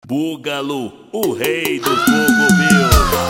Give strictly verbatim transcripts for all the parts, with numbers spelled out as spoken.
Búgalo, o rei do cogumelo.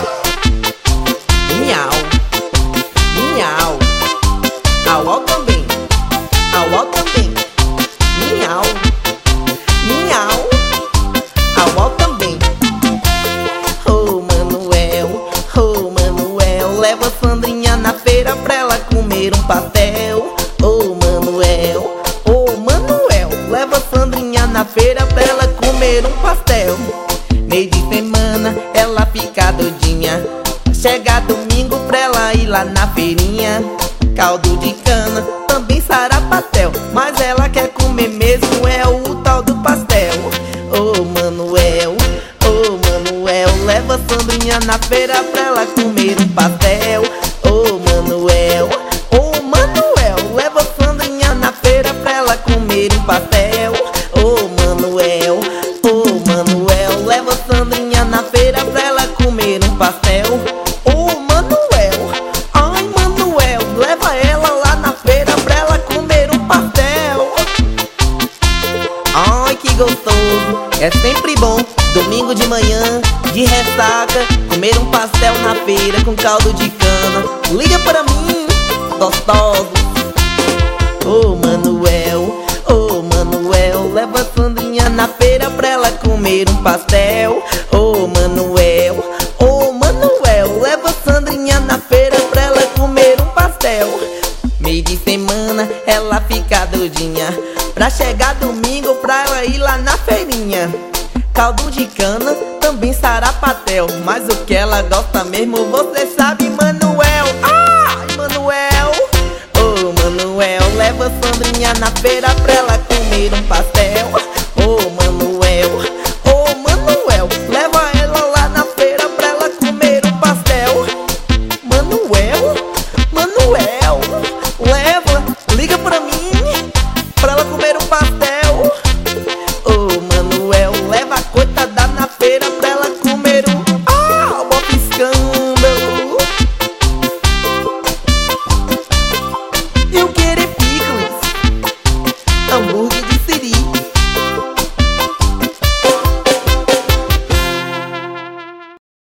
Miau, miau. Au, au também, au, au também. Miau, miau. Au, au também. Oh, Manuel, oh, Manuel, leva a Sandrinha na feira pra ela comer um pastel. Oh, Manuel, oh, Manuel, leva a Sandrinha na feira pra ela comer um pastel. Meio de semana ela fica doidinha, chega domingo pra ela ir lá na feirinha. Caldo de cana, também sarapatel, mas ela quer comer mesmo é o tal do pastel. Oh, Manuel, oh, Manuel, leva a Sandrinha na feira pra ela comer um pastel. Oh, Manuel, oh, Manuel, leva a Sandrinha na feira pra ela comer um pastel. Oh, Manuel, oh, Manuel, leva a Sandrinha na feira pra ela comer um pastel. Oh, Manuel, ai, Manuel, leva ela lá na feira pra ela comer um pastel. Ai, que gostoso, é sempre bom, domingo de manhã, de ressaca, comer um pastel na feira com caldo de cana. Liga pra mim, gostoso. Oh, Manuel, oh, Manuel, leva a Sandrinha na feira pra ela comer um pastel. Oh, Manuel, oh, Manuel, leva a Sandrinha na feira pra ela comer um pastel. Meio de semana ela fica doidinha, pra chegar domingo pra ela ir lá na feirinha. Caldo de cana, também sarapatel, mas o que ela gosta mesmo você sabe, Manuel. Ai, Manuel, oh, Manuel, leva a Sandrinha na feira pra ela comer um pastel.